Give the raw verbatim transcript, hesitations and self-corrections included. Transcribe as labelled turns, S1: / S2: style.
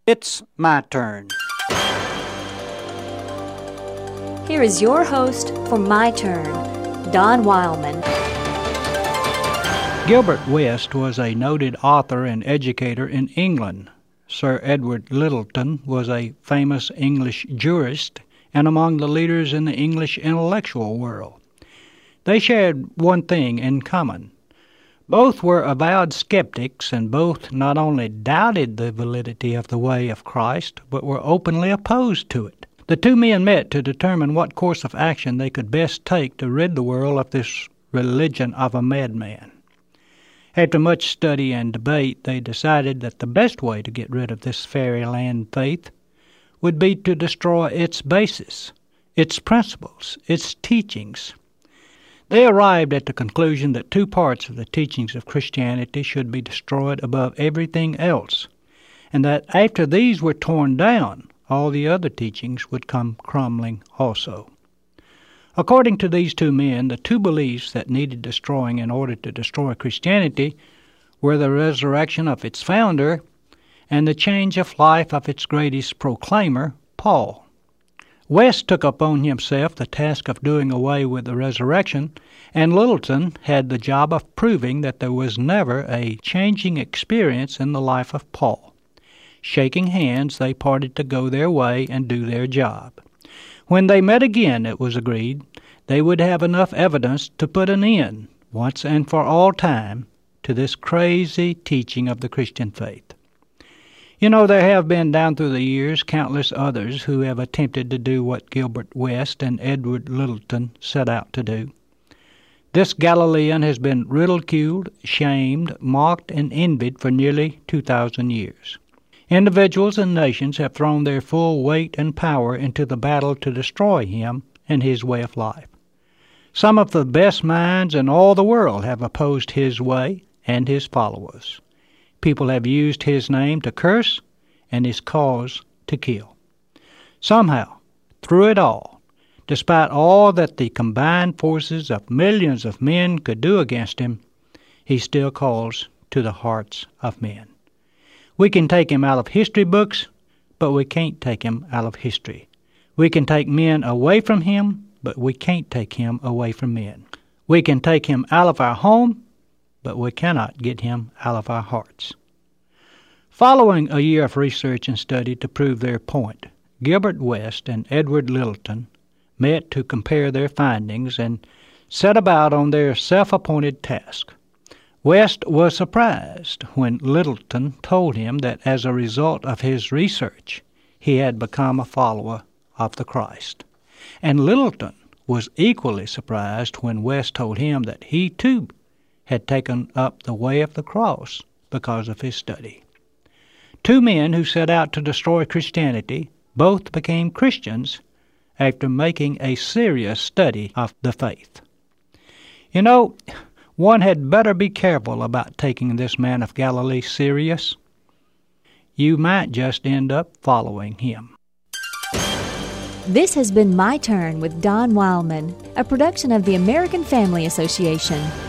S1: It's my turn.
S2: Here is your host for My Turn, Don Wildman.
S1: Gilbert West was a noted author and educator in England. Sir Edward Littleton was a famous English jurist and among the leaders in the English intellectual world. They shared one thing in common. Both were avowed skeptics, and both not only doubted the validity of the way of Christ, but were openly opposed to it. The two men met to determine what course of action they could best take to rid the world of this religion of a madman. After much study and debate, they decided that the best way to get rid of this fairyland faith would be to destroy its basis, its principles, its teachings. They arrived at the conclusion that two parts of the teachings of Christianity should be destroyed above everything else, and that after these were torn down, all the other teachings would come crumbling also. According to these two men, the two beliefs that needed destroying in order to destroy Christianity were the resurrection of its founder and the change of life of its greatest proclaimer, Paul. West took upon himself the task of doing away with the resurrection, and Littleton had the job of proving that there was never a changing experience in the life of Paul. Shaking hands, they parted to go their way and do their job. When they met again, it was agreed, they would have enough evidence to put an end, once and for all time, to this crazy teaching of the Christian faith. You know, there have been down through the years countless others who have attempted to do what Gilbert West and Edward Littleton set out to do. This Galilean has been ridiculed, shamed, mocked, and envied for nearly two thousand years. Individuals and nations have thrown their full weight and power into the battle to destroy him and his way of life. Some of the best minds in all the world have opposed his way and his followers. People have used his name to curse and his cause to kill. Somehow, through it all, despite all that the combined forces of millions of men could do against him, he still calls to the hearts of men. We can take him out of history books, but we can't take him out of history. We can take men away from him, but we can't take him away from men. We can take him out of our home, but we cannot get him out of our hearts. Following a year of research and study to prove their point, Gilbert West and Edward Littleton met to compare their findings and set about on their self-appointed task. West was surprised when Littleton told him that as a result of his research, he had become a follower of the Christ. And Littleton was equally surprised when West told him that he, too, had taken up the way of the cross because of his study. Two men who set out to destroy Christianity both became Christians after making a serious study of the faith. You know, one had better be careful about taking this man of Galilee serious. You might just end up following him.
S2: This has been My Turn with Don Wildman, a production of the American Family Association.